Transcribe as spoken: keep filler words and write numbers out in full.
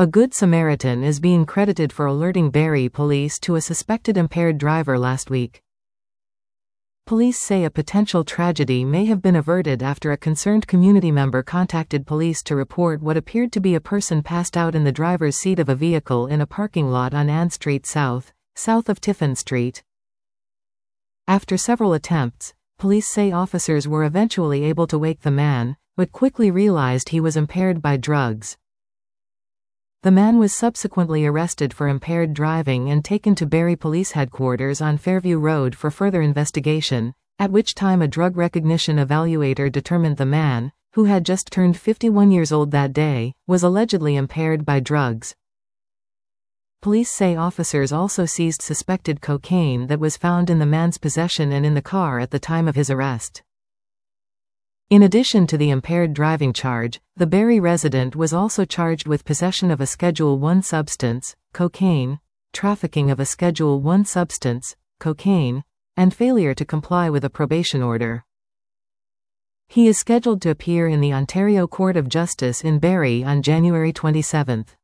A Good Samaritan is being credited for alerting Barrie police to a suspected impaired driver last week. Police say a potential tragedy may have been averted after a concerned community member contacted police to report what appeared to be a person passed out in the driver's seat of a vehicle in a parking lot on Ann Street South, south of Tiffin Street. After several attempts, police say officers were eventually able to wake the man, but quickly realized he was impaired by drugs. The man was subsequently arrested for impaired driving and taken to Barrie Police Headquarters on Fairview Road for further investigation, at which time a drug recognition evaluator determined the man, who had just turned fifty-one years old that day, was allegedly impaired by drugs. Police say officers also seized suspected cocaine that was found in the man's possession and in the car at the time of his arrest. In addition to the impaired driving charge, the Barrie resident was also charged with possession of a Schedule one substance, cocaine, trafficking of a Schedule one substance, cocaine, and failure to comply with a probation order. He is scheduled to appear in the Ontario Court of Justice in Barrie on January twenty-seventh.